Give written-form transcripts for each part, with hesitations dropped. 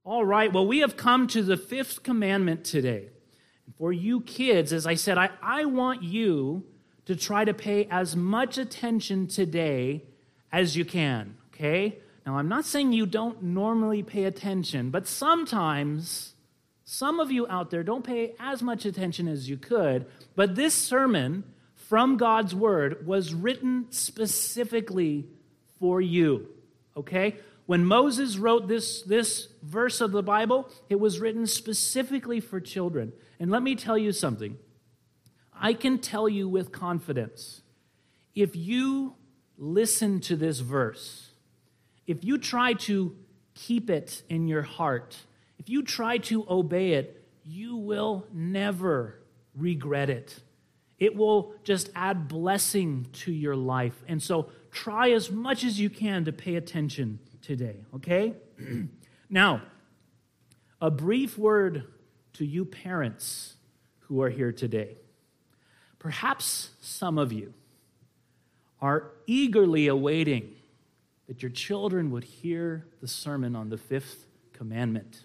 All right, well, we have come to the fifth commandment today. For you kids, as I said, I want you to try to pay as much attention today as you can, okay? Now, I'm not saying you don't normally pay attention, but sometimes some of you out there don't pay as much attention as you could, but this sermon from God's Word was written specifically for you, okay? When Moses wrote this verse of the Bible, it was written specifically for children. And let me tell you something. I can tell you with confidence, if you listen to this verse, if you try to keep it in your heart, if you try to obey it, you will never regret it. It will just add blessing to your life. And so try as much as you can to pay attention today, okay? Now, a brief word to you parents who are here today. Perhaps some of you are eagerly awaiting that your children would hear the sermon on the fifth commandment.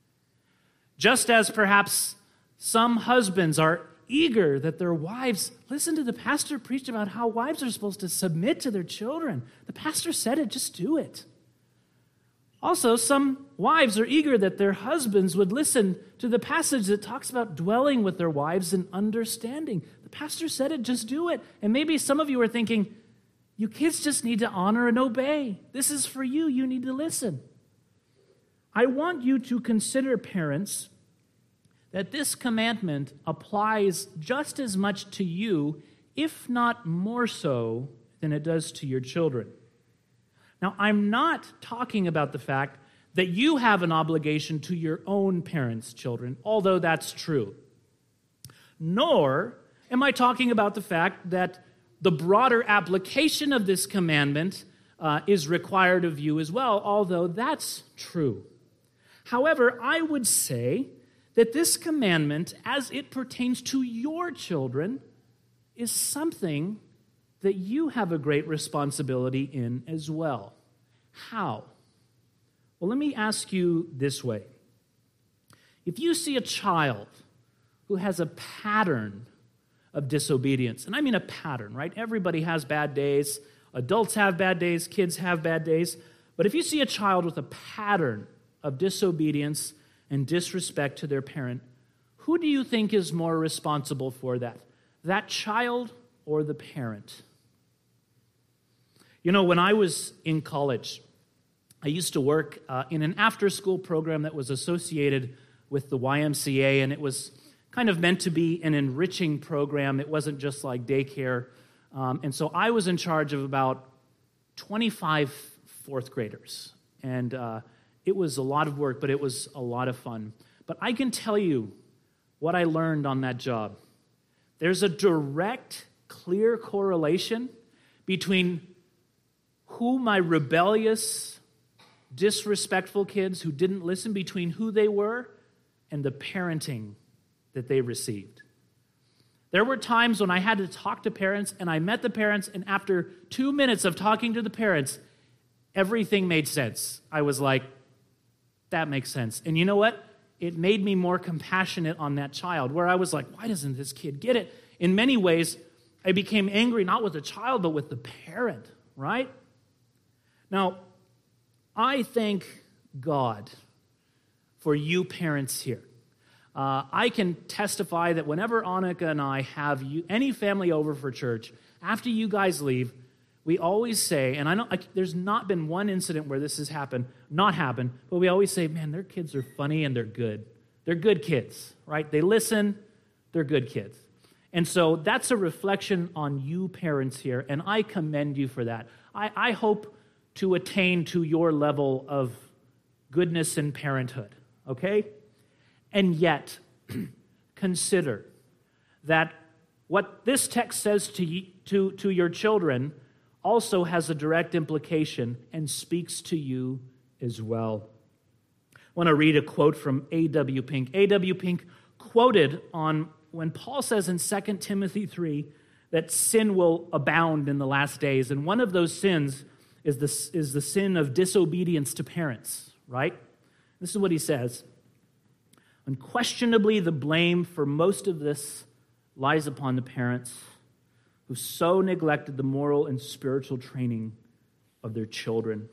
Just as perhaps some husbands are eager that their wives listen to the pastor preach about how wives are supposed to submit to their children. The pastor said it, just do it. Also, some wives are eager that their husbands would listen to the passage that talks about dwelling with their wives and understanding. The pastor said it, just do it. And maybe some of you are thinking, you kids just need to honor and obey. This is for you. You need to listen. I want you to consider, parents, that this commandment applies just as much to you, if not more so, than it does to your children. Now, I'm not talking about the fact that you have an obligation to your own parents' children, although that's true. Nor am I talking about the fact that the broader application of this commandment is required of you as well, although that's true. However, I would say that this commandment, as it pertains to your children, is something that you have a great responsibility in as well. How? Well, let me ask you this way. If you see a child who has a pattern of disobedience, and I mean a pattern, right? Everybody has bad days. Adults have bad days. Kids have bad days. But if you see a child with a pattern of disobedience and disrespect to their parent, who do you think is more responsible for that? That child or the parent? You know, when I was in college, I used to work in an after-school program that was associated with the YMCA, and it was kind of meant to be an enriching program. It wasn't just like daycare. And so I was in charge of about 25 fourth graders. And it was a lot of work, but it was a lot of fun. But I can tell you what I learned on that job. There's a direct, clear correlation between who my rebellious, disrespectful kids who didn't listen, between who they were and the parenting that they received. There were times when I had to talk to parents, and I met the parents, and after 2 minutes of talking to the parents, everything made sense. I was like, that makes sense. And you know what? It made me more compassionate on that child, where I was like, why doesn't this kid get it? In many ways, I became angry not with the child, but with the parent, right? Now, I thank God for you parents here. I can testify that whenever Annika and I have any family over for church, after you guys leave, we always say, and I know there's not been one incident where this has not happened, but we always say, man, their kids are funny and they're good. They're good kids, right? They listen, they're good kids. And so that's a reflection on you parents here, and I commend you for that. I hope to attain to your level of goodness in parenthood, okay? And yet, consider that what this text says to your children also has a direct implication and speaks to you as well. I want to read a quote from A.W. Pink. A.W. Pink quoted on when Paul says in 2 Timothy 3 that sin will abound in the last days, and one of those sins is the sin of disobedience to parents, right? This is what he says. Unquestionably, the blame for most of this lies upon the parents who so neglected the moral and spiritual training of their children.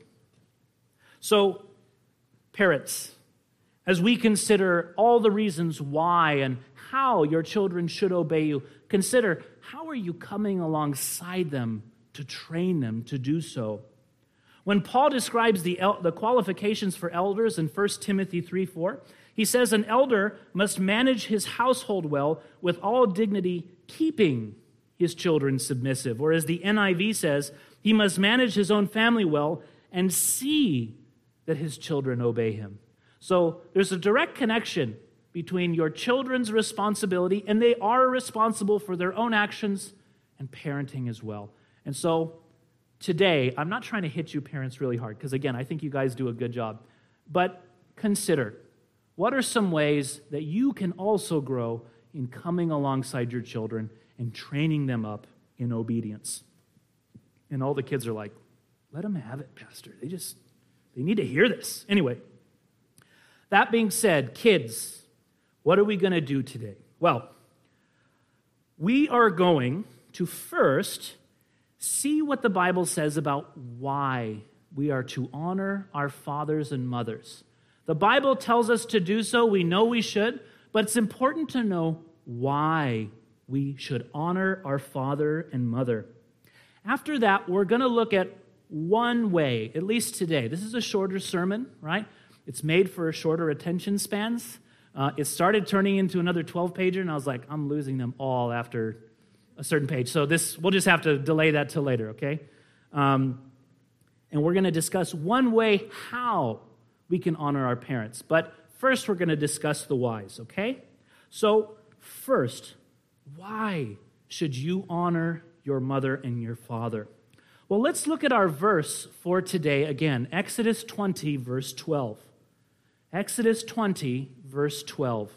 So, parents, as we consider all the reasons why and how your children should obey you, consider how are you coming alongside them to train them to do so. When Paul describes the qualifications for elders in 1 Timothy 3:4, he says an elder must manage his household well with all dignity, keeping his children submissive. Or as the NIV says, he must manage his own family well and see that his children obey him. So there's a direct connection between your children's responsibility, and they are responsible for their own actions, and parenting as well. And so today, I'm not trying to hit you parents really hard, because again, I think you guys do a good job. But consider, what are some ways that you can also grow in coming alongside your children and training them up in obedience? And all the kids are like, let them have it, Pastor. They need to hear this. Anyway, that being said, kids, what are we going to do today? Well, we are going to first see what the Bible says about why we are to honor our fathers and mothers. The Bible tells us to do so. We know we should, but it's important to know why we should honor our father and mother. After that, we're going to look at one way, at least today. This is a shorter sermon, right? It's made for shorter attention spans. It started turning into another 12-pager, and I was like, I'm losing them all after a certain page. So we'll just have to delay that till later, okay? And we're going to discuss one way how we can honor our parents. But first, we're going to discuss the whys, okay? So first, why should you honor your mother and your father? Well, let's look at our verse for today again. Exodus 20, verse 12. Exodus 20, verse 12.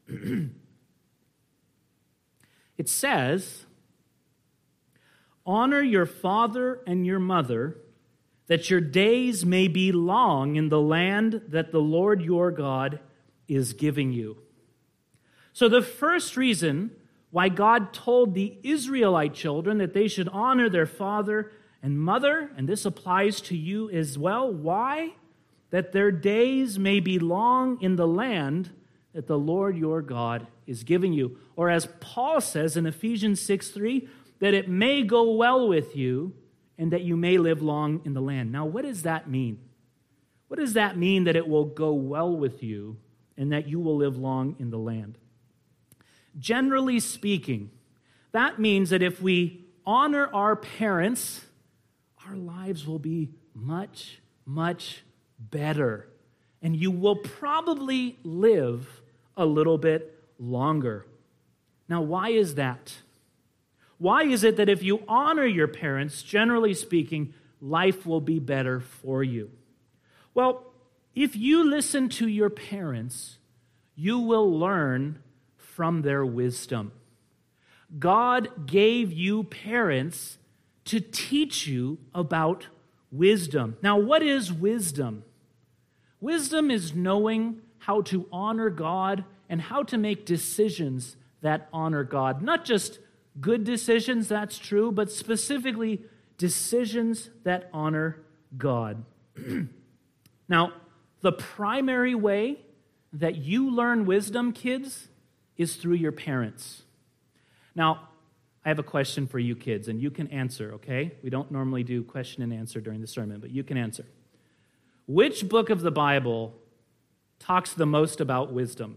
It says, honor your father and your mother, that your days may be long in the land that the Lord your God is giving you. So the first reason why God told the Israelite children that they should honor their father and mother, and this applies to you as well, why? That their days may be long in the land that the Lord your God is giving you. Or as Paul says in Ephesians 6:3, that it may go well with you and that you may live long in the land. Now, what does that mean? What does that mean that it will go well with you and that you will live long in the land? Generally speaking, that means that if we honor our parents, our lives will be much, much better. And you will probably live a little bit longer. Now, why is that? Why is it that if you honor your parents, generally speaking, life will be better for you? Well, if you listen to your parents, you will learn from their wisdom. God gave you parents to teach you about wisdom. Now, what is wisdom? Wisdom is knowing how to honor God and how to make decisions that honor God. Not just good decisions, that's true, but specifically decisions that honor God. Now, the primary way that you learn wisdom, kids, is through your parents. Now, I have a question for you kids, and you can answer, okay? We don't normally do question and answer during the sermon, but you can answer. Which book of the Bible talks the most about wisdom?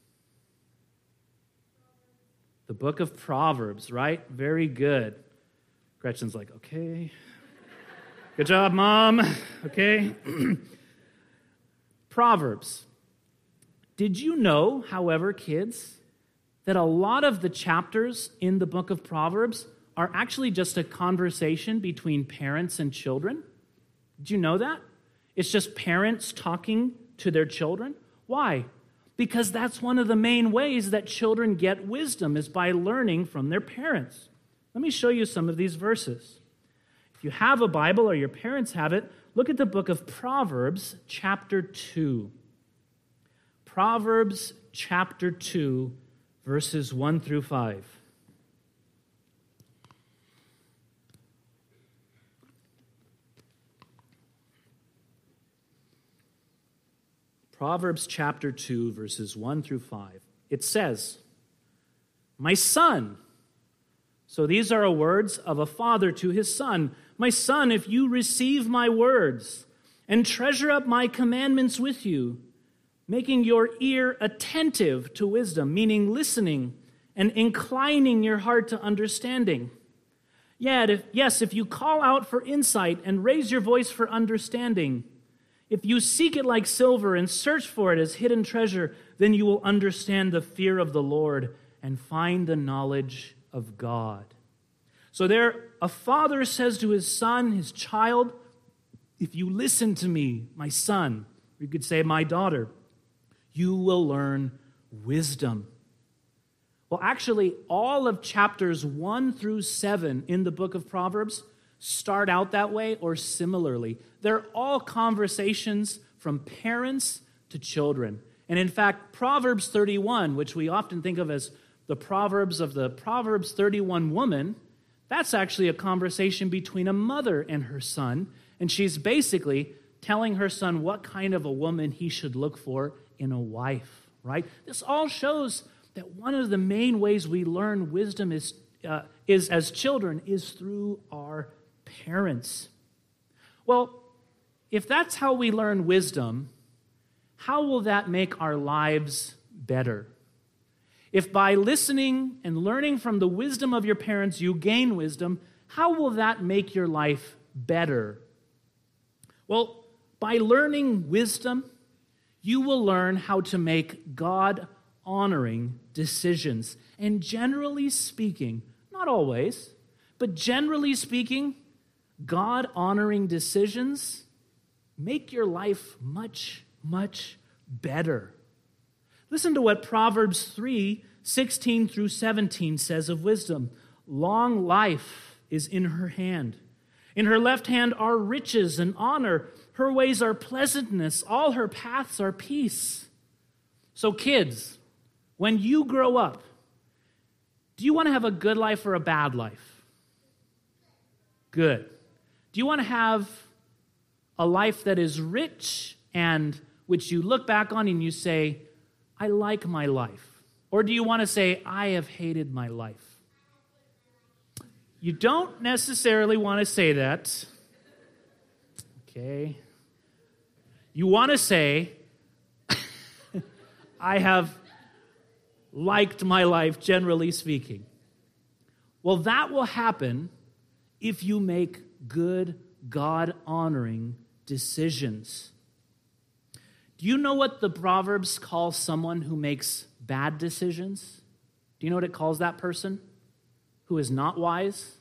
The book of Proverbs, right? Very good. Gretchen's like, okay. Good job, Mom. Okay. Proverbs. Did you know, however, kids, that a lot of the chapters in the book of Proverbs are actually just a conversation between parents and children? Did you know that? It's just parents talking to their children. Why? Because that's one of the main ways that children get wisdom is by learning from their parents. Let me show you some of these verses. If you have a Bible or your parents have it, look at the book of Proverbs, chapter 2. Proverbs chapter 2, verses 1 through 5. Proverbs chapter 2, verses 1 through 5. It says, "My son," so these are words of a father to his son, "My son, if you receive my words and treasure up my commandments with you, making your ear attentive to wisdom," meaning listening, "and inclining your heart to understanding. Yes, if you call out for insight and raise your voice for understanding, if you seek it like silver and search for it as hidden treasure, then you will understand the fear of the Lord and find the knowledge of God." So there, a father says to his son, his child, if you listen to me, my son, or you could say my daughter, you will learn wisdom. Well, actually, all of chapters 1 through 7 in the book of Proverbs start out that way or similarly. They're all conversations from parents to children. And in fact, Proverbs 31, which we often think of as the Proverbs of the Proverbs 31 woman, that's actually a conversation between a mother and her son. And she's basically telling her son what kind of a woman he should look for in a wife, right? This all shows that one of the main ways we learn wisdom is as children is through our parents. Well, if that's how we learn wisdom, how will that make our lives better? If by listening and learning from the wisdom of your parents you gain wisdom, how will that make your life better? Well, by learning wisdom, you will learn how to make God-honoring decisions. And generally speaking, not always, but generally speaking, God-honoring decisions make your life much, much better. Listen to what Proverbs 3, 16 through 17 says of wisdom. "Long life is in her hand. In her left hand are riches and honor. Her ways are pleasantness. All her paths are peace." So kids, when you grow up, do you want to have a good life or a bad life? Good. Do you want to have a life that is rich and which you look back on and you say, I like my life? Or do you want to say, I have hated my life? You don't necessarily want to say that. Okay. You want to say, I have liked my life, generally speaking. Well, that will happen if you make good, God-honoring decisions. Do you know what the Proverbs call someone who makes bad decisions? Do you know what it calls that person who is not wise?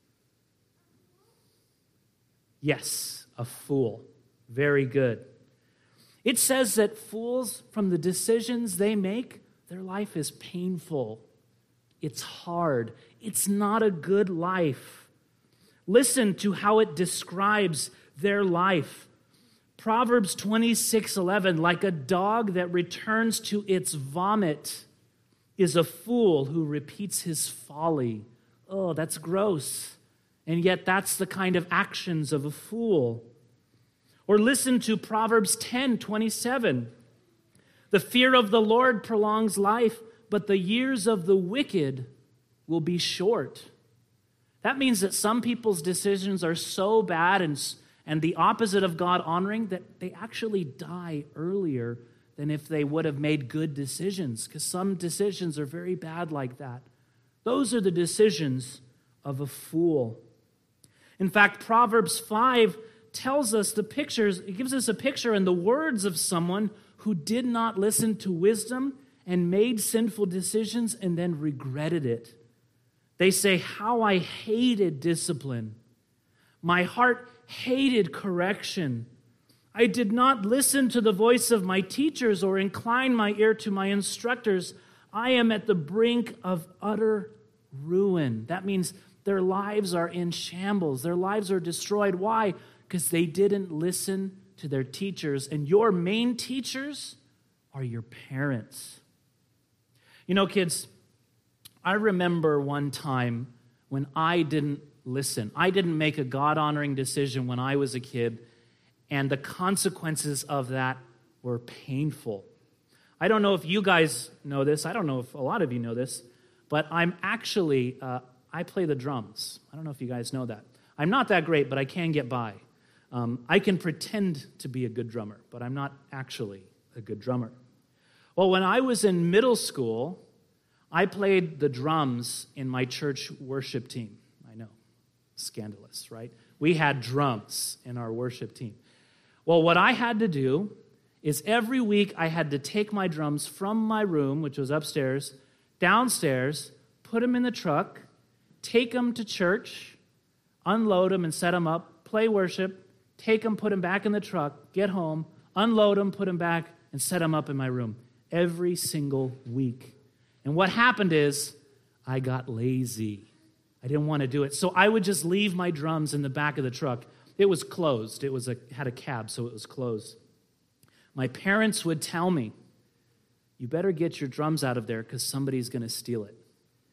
Yes, a fool. Very good. It says that fools, from the decisions they make, their life is painful. It's hard. It's not a good life. Listen to how it describes their life. Proverbs 26:11, like a dog that returns to its vomit is a fool who repeats his folly. Oh, that's gross. And yet that's the kind of actions of a fool. Or listen to Proverbs 10:27. The fear of the Lord prolongs life, but the years of the wicked will be short. That means that some people's decisions are so bad and the opposite of God honoring that they actually die earlier than if they would have made good decisions, because some decisions are very bad like that. Those are the decisions of a fool. In fact, Proverbs 5 tells us the pictures, it gives us a picture in the words of someone who did not listen to wisdom and made sinful decisions and then regretted it. They say, how I hated discipline. My heart hated correction. I did not listen to the voice of my teachers or incline my ear to my instructors. I am at the brink of utter ruin. That means their lives are in shambles. Their lives are destroyed. Why? Because they didn't listen to their teachers. And your main teachers are your parents. You know, kids, I remember one time when I didn't listen. I didn't make a God-honoring decision when I was a kid, and the consequences of that were painful. I don't know if you guys know this. I don't know if a lot of you know this, but I'm actually, I play the drums. I don't know if you guys know that. I'm not that great, but I can get by. I can pretend to be a good drummer, but I'm not actually a good drummer. Well, when I was in middle school, I played the drums in my church worship team. I know, scandalous, right? We had drums in our worship team. Well, what I had to do is every week I had to take my drums from my room, which was upstairs, downstairs, put them in the truck, take them to church, unload them and set them up, play worship, take them, put them back in the truck, get home, unload them, put them back, and set them up in my room every single week. And what happened is I got lazy. I didn't want to do it. So I would just leave my drums in the back of the truck. It was closed. It had a cab, so it was closed. My parents would tell me, you better get your drums out of there because somebody's going to steal it.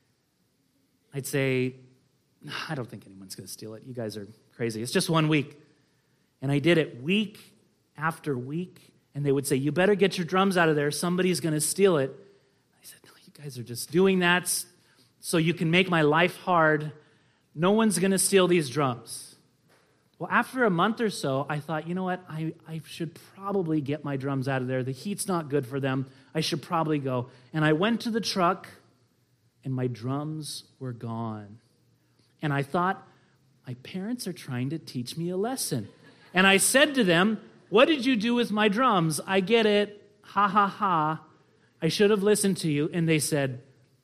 I'd say, I don't think anyone's going to steal it. You guys are crazy. It's just 1 week. And I did it week after week. And they would say, you better get your drums out of there. Somebody's going to steal it. I said, no, you guys are just doing that so you can make my life hard. No one's going to steal these drums. Well, after a month or so, I thought, you know what? I should probably get my drums out of there. The heat's not good for them. I should probably go. And I went to the truck, and my drums were gone. And I thought, my parents are trying to teach me a lesson. And I said to them, what did you do with my drums? I get it. Ha, ha, ha. I should have listened to you. And they said,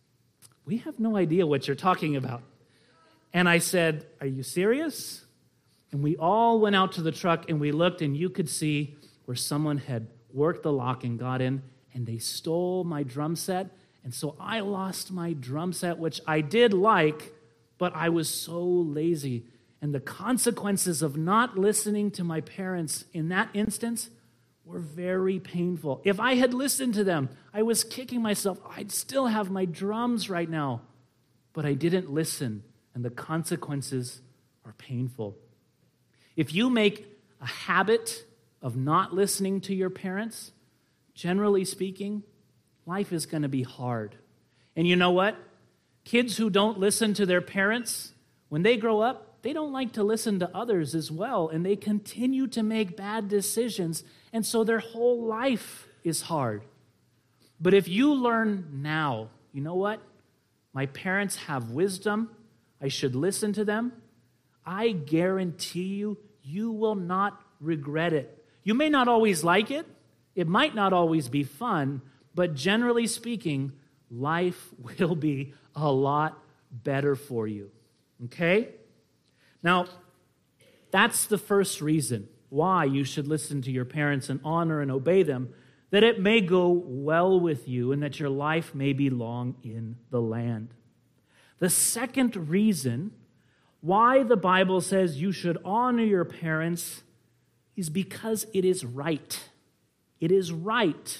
we have no idea what you're talking about. And I said, are you serious? And we all went out to the truck and we looked, and you could see where someone had worked the lock and got in, and they stole my drum set. And so I lost my drum set, which I did like, but I was so lazy. And the consequences of not listening to my parents in that instance were very painful. If I had listened to them, I was kicking myself. I'd still have my drums right now. But I didn't listen, and the consequences are painful. If you make a habit of not listening to your parents, generally speaking, life is going to be hard. And you know what? Kids who don't listen to their parents, when they grow up, they don't like to listen to others as well, and they continue to make bad decisions, and so their whole life is hard. But if you learn now, you know what? My parents have wisdom. I should listen to them. I guarantee you, you will not regret it. You may not always like it. It might not always be fun, but generally speaking, life will be a lot better for you. Okay? Now, that's the first reason why you should listen to your parents and honor and obey them, that it may go well with you and that your life may be long in the land. The second reason why the Bible says you should honor your parents is because it is right. It is right.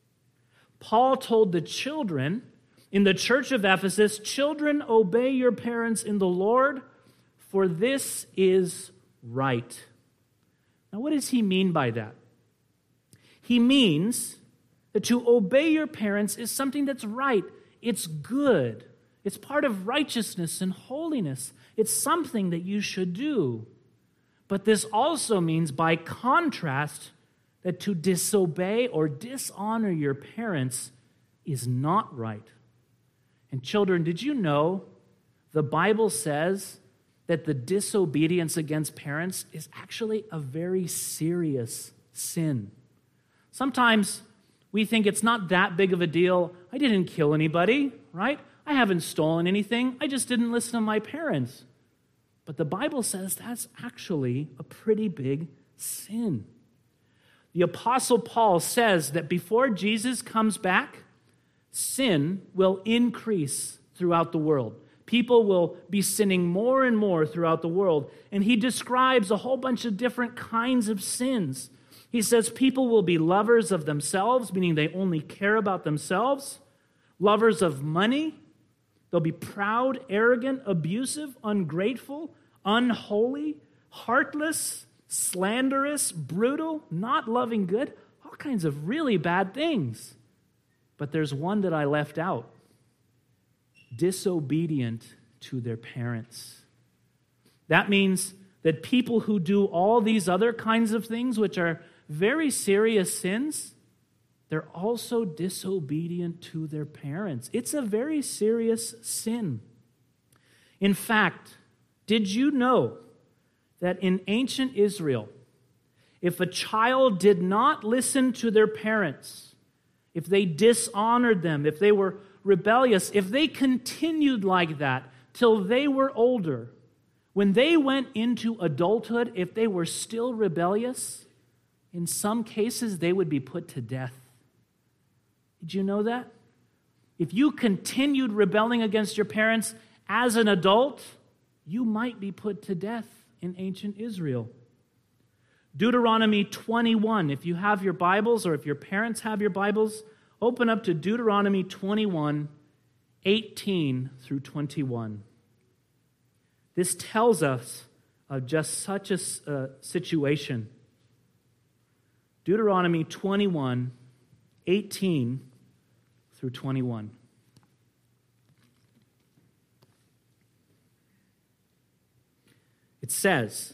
Paul told the children in the church of Ephesus, children, obey your parents in the Lord, for this is right. Now, what does he mean by that? He means that to obey your parents is something that's right. It's good. It's part of righteousness and holiness. It's something that you should do. But this also means, by contrast, that to disobey or dishonor your parents is not right. And children, did you know the Bible says that the disobedience against parents is actually a very serious sin? Sometimes we think it's not that big of a deal. I didn't kill anybody, right? I haven't stolen anything. I just didn't listen to my parents. But the Bible says that's actually a pretty big sin. The Apostle Paul says that before Jesus comes back, sin will increase throughout the world. People will be sinning more and more throughout the world. And he describes a whole bunch of different kinds of sins. He says people will be lovers of themselves, meaning they only care about themselves, lovers of money. They'll be proud, arrogant, abusive, ungrateful, unholy, heartless, slanderous, brutal, not loving good, all kinds of really bad things. But there's one that I left out: disobedient to their parents. That means that people who do all these other kinds of things, which are very serious sins, they're also disobedient to their parents. It's a very serious sin. In fact, did you know that in ancient Israel, if a child did not listen to their parents, if they dishonored them, if they were rebellious, if they continued like that till they were older, when they went into adulthood, if they were still rebellious, in some cases they would be put to death. Did you know that? If you continued rebelling against your parents as an adult, you might be put to death in ancient Israel. Deuteronomy 21, if you have your Bibles or if your parents have your Bibles, open up to Deuteronomy 21, 18 through 21. This tells us of just such a situation. Deuteronomy 21, 18 through 21. It says,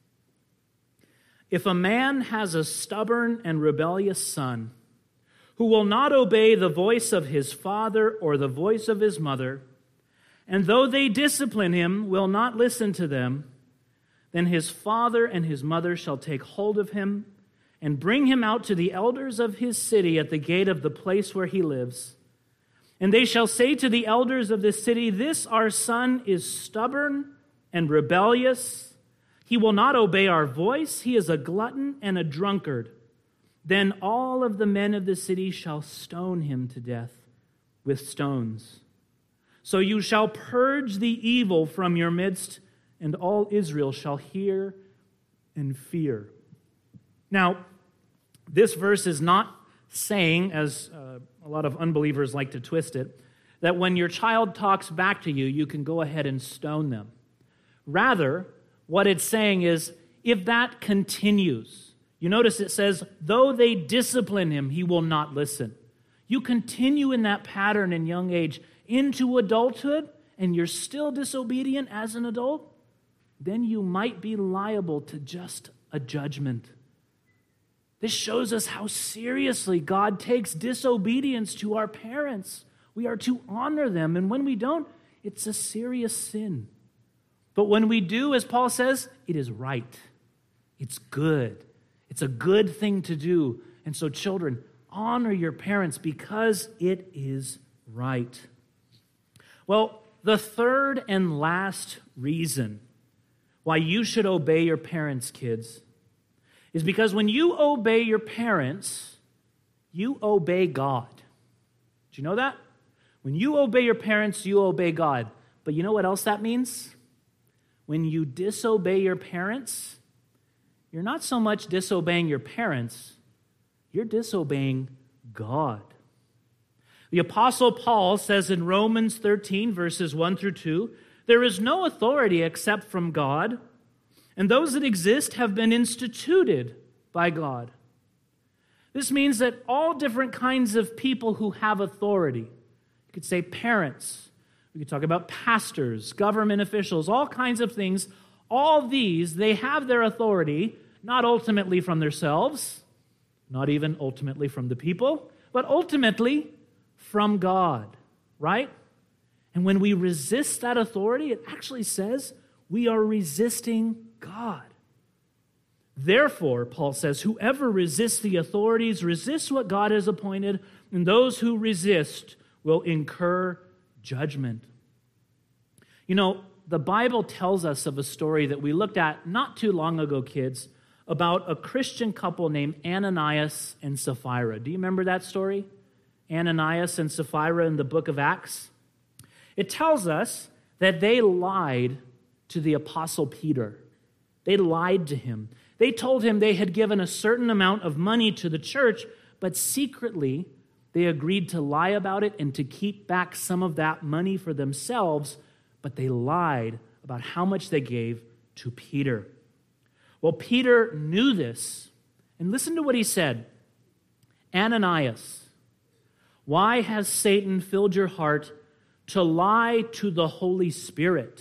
"If a man has a stubborn and rebellious son who will not obey the voice of his father or the voice of his mother, and though they discipline him, will not listen to them, then his father and his mother shall take hold of him and bring him out to the elders of his city at the gate of the place where he lives. And they shall say to the elders of this city, 'This our son is stubborn and rebellious. He will not obey our voice. He is a glutton and a drunkard.' Then all of the men of the city shall stone him to death with stones. So you shall purge the evil from your midst, and all Israel shall hear and fear." Now, this verse is not saying, as a lot of unbelievers like to twist it, that when your child talks back to you, you can go ahead and stone them. Rather, what it's saying is, if that continues, you notice it says, though they discipline him, he will not listen. You continue in that pattern in young age into adulthood, and you're still disobedient as an adult, then you might be liable to just a judgment. This shows us how seriously God takes disobedience to our parents. We are to honor them, and when we don't, it's a serious sin. But when we do, as Paul says, it is right. It's good. It's a good thing to do. And so children, honor your parents because it is right. Well, the third and last reason why you should obey your parents, kids, is because when you obey your parents, you obey God. Do you know that? When you obey your parents, you obey God. But you know what else that means? When you disobey your parents, you're not so much disobeying your parents, you're disobeying God. The Apostle Paul says in Romans 13, verses 1 through 2, "There is no authority except from God, and those that exist have been instituted by God." This means that all different kinds of people who have authority, you could say parents, we could talk about pastors, government officials, all kinds of things, all these, they have their authority, not ultimately from themselves, not even ultimately from the people, but ultimately from God, right? And when we resist that authority, it actually says we are resisting God. Therefore, Paul says, whoever resists the authorities resists what God has appointed, and those who resist will incur judgment. You know, the Bible tells us of a story that we looked at not too long ago, kids, about a Christian couple named Ananias and Sapphira. Do you remember that story? Ananias and Sapphira in the book of Acts? It tells us that they lied to the Apostle Peter. They lied to him. They told him they had given a certain amount of money to the church, but secretly they agreed to lie about it and to keep back some of that money for themselves, but they lied about how much they gave to Peter. Well, Peter knew this, and listen to what he said. Ananias, why has Satan filled your heart to lie to the Holy Spirit?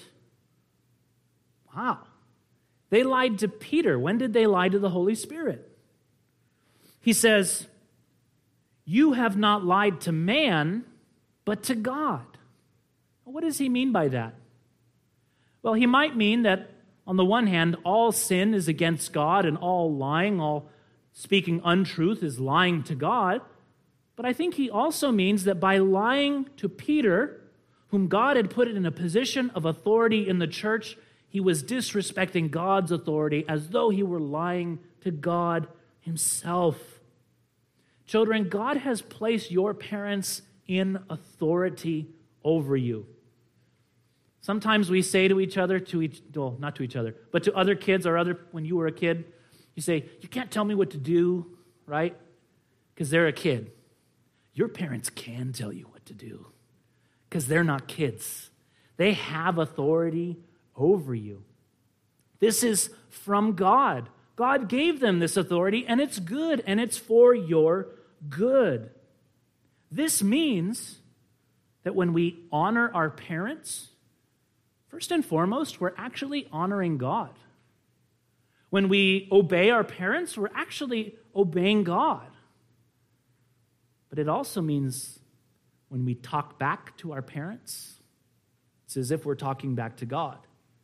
Wow. They lied to Peter. When did they lie to the Holy Spirit? He says, you have not lied to man, but to God. What does he mean by that? Well, he might mean that, on the one hand, all sin is against God, and all lying, all speaking untruth is lying to God. But I think he also means that by lying to Peter, whom God had put in a position of authority in the church, he was disrespecting God's authority as though he were lying to God himself. Children, God has placed your parents in authority over you. Sometimes we say to each other, not to each other, but to other kids or when you were a kid, you say, you can't tell me what to do, right? Because they're a kid. Your parents can tell you what to do because they're not kids. They have authority over you. This is from God. God gave them this authority, and it's good, and it's for your good. This means that when we honor our parents, first and foremost, we're actually honoring God. When we obey our parents, we're actually obeying God. But it also means when we talk back to our parents, it's as if we're talking back to God.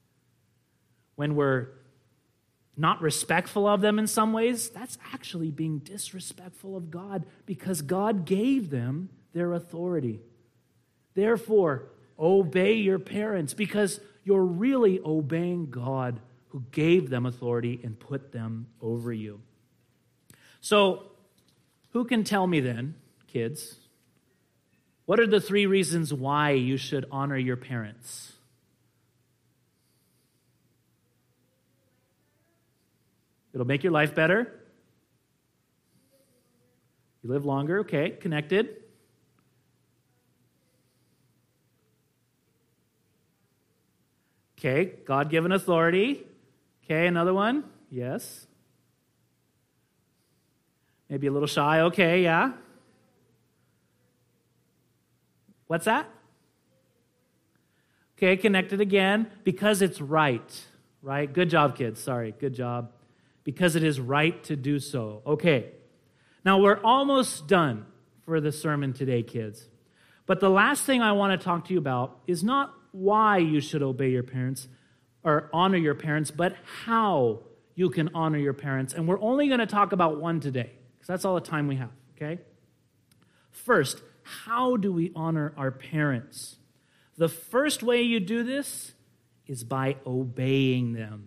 When we're not respectful of them in some ways, that's actually being disrespectful of God because God gave them their authority. Therefore, obey your parents because you're really obeying God who gave them authority and put them over you. So, who can tell me then, kids, what are the 3 reasons why you should honor your parents? It'll make your life better. You live longer, okay, connected. Okay, God-given authority. Okay, another one? Yes. Maybe a little shy, okay, yeah. What's that? Okay, connected again, because it's right, right? Good job, kids, sorry, good job. Because it is right to do so. Okay, now we're almost done for the sermon today, kids. But the last thing I want to talk to you about is not why you should obey your parents or honor your parents, but how you can honor your parents. And we're only going to talk about one today, because that's all the time we have, okay? First, how do we honor our parents? The first way you do this is by obeying them.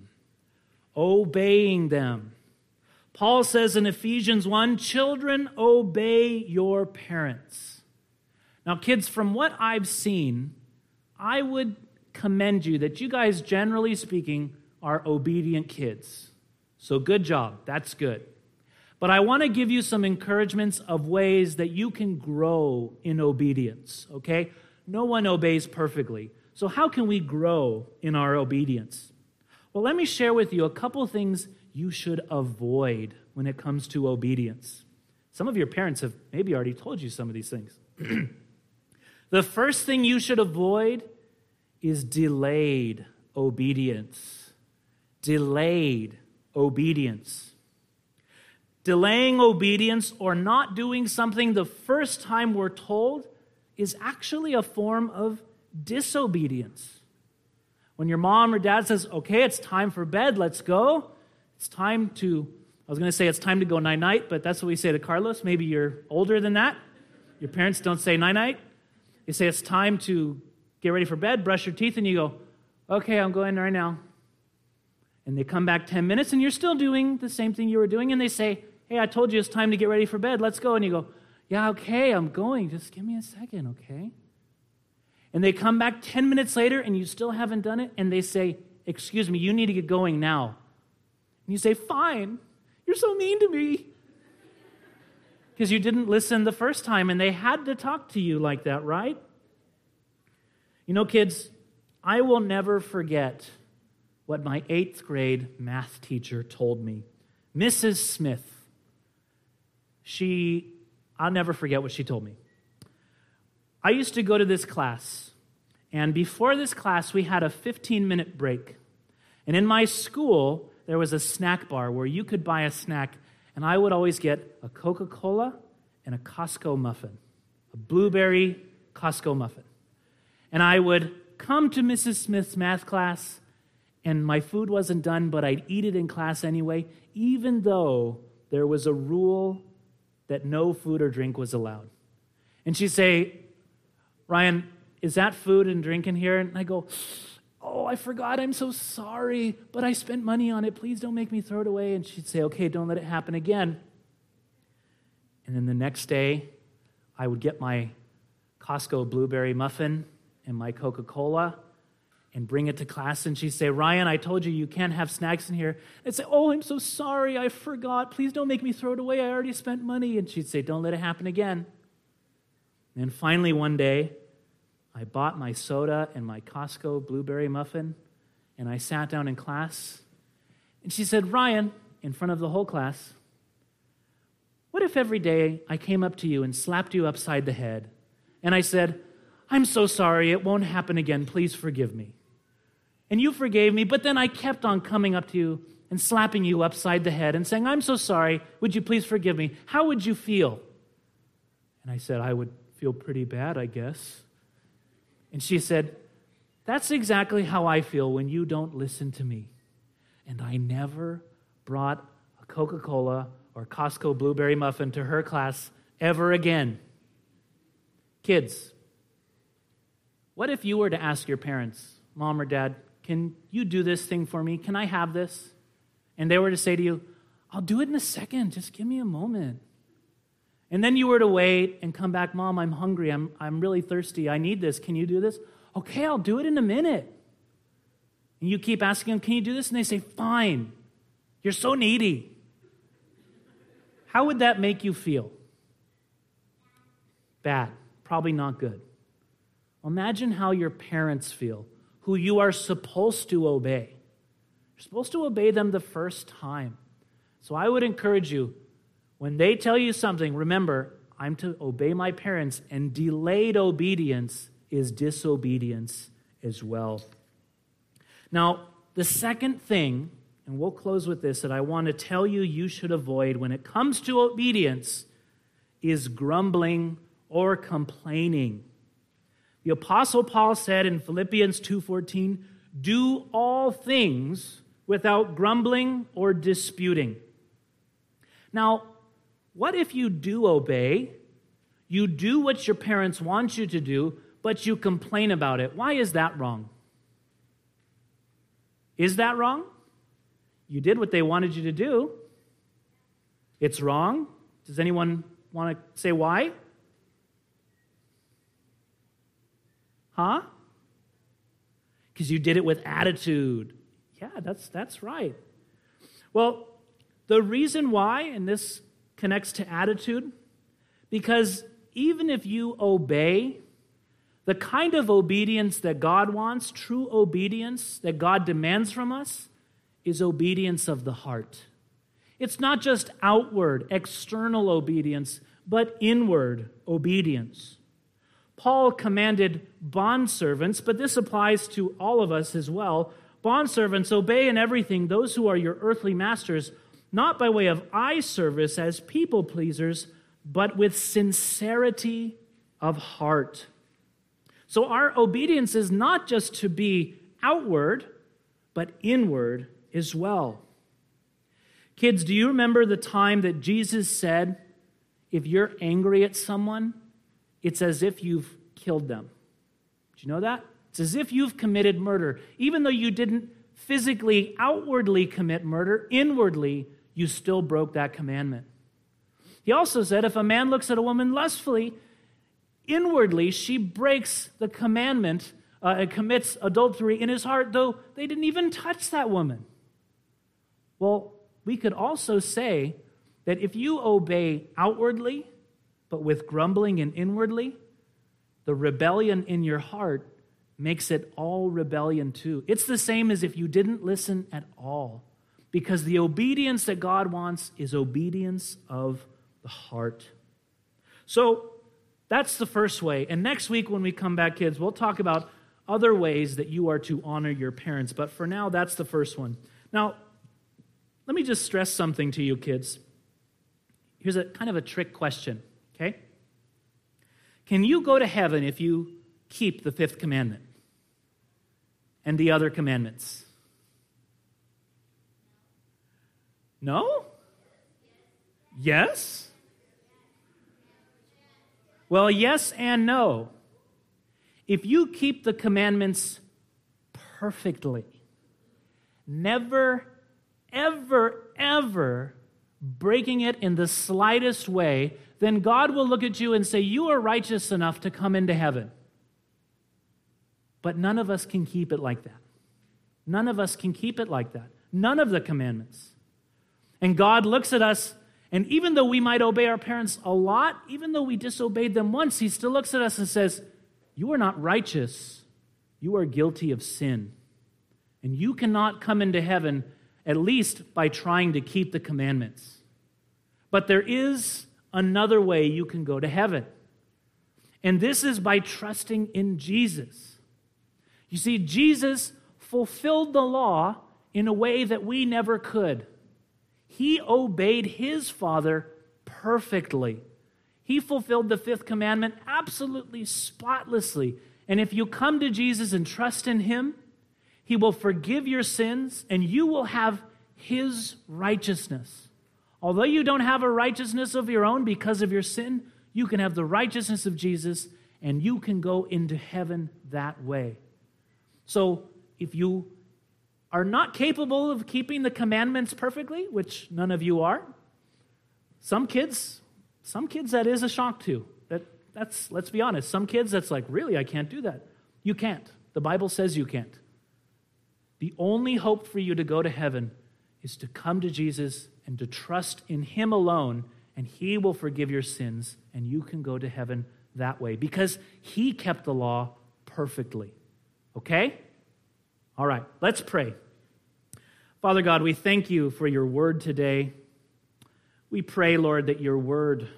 Obeying them. Paul says in Ephesians 1, children, obey your parents. Now, kids, from what I've seen, I would commend you that you guys, generally speaking, are obedient kids. So good job. That's good. But I want to give you some encouragements of ways that you can grow in obedience, okay? No one obeys perfectly. So how can we grow in our obedience? Well, let me share with you a couple things you should avoid when it comes to obedience. Some of your parents have maybe already told you some of these things. The first thing you should avoid is delayed obedience. Delayed obedience. Delaying obedience or not doing something the first time we're told is actually a form of disobedience. When your mom or dad says, okay, it's time for bed, let's go. It's time to go night-night, but that's what we say to Carlos. Maybe you're older than that. Your parents don't say night-night. They say it's time to get ready for bed, brush your teeth, and you go, okay, I'm going right now. And they come back 10 minutes, and you're still doing the same thing you were doing, and they say, hey, I told you it's time to get ready for bed, let's go. And you go, yeah, okay, I'm going. Just give me a second, okay? And they come back 10 minutes later, and you still haven't done it, and they say, excuse me, you need to get going now. And you say, fine, you're so mean to me. Because you didn't listen the first time, and they had to talk to you like that, right? You know, kids, I will never forget what my 8th grade math teacher told me. Mrs. Smith. I'll never forget what she told me. I used to go to this class, and before this class, we had a 15-minute break. And in my school, there was a snack bar where you could buy a snack, and I would always get a Coca-Cola and a Costco muffin, a blueberry Costco muffin. And I would come to Mrs. Smith's math class, and my food wasn't done, but I'd eat it in class anyway, even though there was a rule that no food or drink was allowed. And she'd say, Ryan, is that food and drink in here? And I go, oh, I forgot, I'm so sorry, but I spent money on it. Please don't make me throw it away. And she'd say, okay, don't let it happen again. And then the next day, I would get my Costco blueberry muffin and my Coca-Cola and bring it to class, and she'd say, Ryan, I told you you can't have snacks in here. I'd say, oh, I'm so sorry, I forgot. Please don't make me throw it away. I already spent money. And she'd say, don't let it happen again. And finally one day, I bought my soda and my Costco blueberry muffin, and I sat down in class, and she said, Ryan, in front of the whole class, what if every day I came up to you and slapped you upside the head, and I said, I'm so sorry, it won't happen again, please forgive me. And you forgave me, but then I kept on coming up to you and slapping you upside the head and saying, I'm so sorry, would you please forgive me? How would you feel? And I said, I would feel pretty bad, I guess. And she said, that's exactly how I feel when you don't listen to me. And I never brought a Coca-Cola or Costco blueberry muffin to her class ever again. Kids, what if you were to ask your parents, Mom or Dad, can you do this thing for me? Can I have this? And they were to say to you, I'll do it in a second. Just give me a moment. And then you were to wait and come back, Mom, I'm hungry. I'm really thirsty. I need this. Can you do this? Okay, I'll do it in a minute. And you keep asking them, can you do this? And they say, fine. You're so needy. How would that make you feel? Bad. Probably not good. Imagine how your parents feel, who you are supposed to obey. You're supposed to obey them the first time. So I would encourage you, when they tell you something, remember, I'm to obey my parents, and delayed obedience is disobedience as well. Now, the second thing, and we'll close with this, that I want to tell you you should avoid when it comes to obedience is grumbling or complaining. The Apostle Paul said in Philippians 2:14, do all things without grumbling or disputing. Now, what if you do obey, you do what your parents want you to do, but you complain about it? Why is that wrong? Is that wrong? You did what they wanted you to do. It's wrong. Does anyone want to say why? Huh? Because you did it with attitude. Yeah, that's right. Well, the reason why, and this connects to attitude, because even if you obey, the kind of obedience that God wants, true obedience that God demands from us, is obedience of the heart. It's not just outward, external obedience, but inward obedience. Paul commanded bondservants, but this applies to all of us as well. Bondservants, obey in everything those who are your earthly masters, not by way of eye service as people pleasers, but with sincerity of heart. So our obedience is not just to be outward, but inward as well. Kids, do you remember the time that Jesus said, if you're angry at someone, it's as if you've killed them? Do you know that? It's as if you've committed murder. Even though you didn't physically, outwardly commit murder, inwardly, you still broke that commandment. He also said, if a man looks at a woman lustfully, inwardly she breaks the commandment and commits adultery in his heart, though they didn't even touch that woman. Well, we could also say that if you obey outwardly, but with grumbling and inwardly, the rebellion in your heart makes it all rebellion too. It's the same as if you didn't listen at all, because the obedience that God wants is obedience of the heart. So that's the first way. And next week when we come back, kids, we'll talk about other ways that you are to honor your parents. But for now, that's the first one. Now, let me just stress something to you, kids. Here's a kind of a trick question, okay? Can you go to heaven if you keep the fifth commandment and the other commandments? No? Yes? Well, yes and no. If you keep the commandments perfectly, never, ever, ever breaking it in the slightest way, then God will look at you and say, you are righteous enough to come into heaven. But none of us can keep it like that. None of us can keep it like that. None of the commandments. And God looks at us, and even though we might obey our parents a lot, even though we disobeyed them once, He still looks at us and says, you are not righteous. You are guilty of sin. And you cannot come into heaven, at least by trying to keep the commandments. But there is another way you can go to heaven. And this is by trusting in Jesus. You see, Jesus fulfilled the law in a way that we never could. He obeyed His Father perfectly. He fulfilled the fifth commandment absolutely spotlessly. And if you come to Jesus and trust in Him, He will forgive your sins and you will have His righteousness. Although you don't have a righteousness of your own because of your sin, you can have the righteousness of Jesus and you can go into heaven that way. So if you are not capable of keeping the commandments perfectly, which none of you are, some kids that is a shock to. That's let's be honest, some kids that's like, really, I can't do that. You can't. The Bible says you can't. The only hope for you to go to heaven is to come to Jesus and to trust in Him alone, and He will forgive your sins, and you can go to heaven that way because He kept the law perfectly. Okay? All right, let's pray. Father God, we thank You for Your word today. We pray, Lord, that Your word,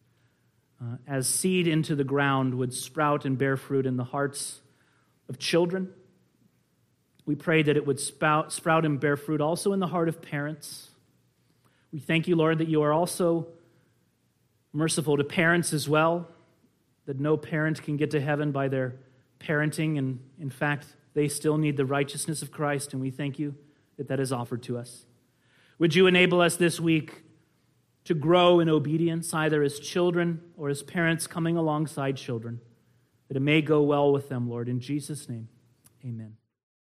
as seed into the ground, would sprout and bear fruit in the hearts of children. We pray that it would sprout and bear fruit also in the heart of parents. We thank You, Lord, that You are also merciful to parents as well, that no parent can get to heaven by their parenting, and in fact, they still need the righteousness of Christ, and we thank You that that is offered to us. Would You enable us this week to grow in obedience, either as children or as parents coming alongside children, that it may go well with them, Lord. In Jesus' name, amen.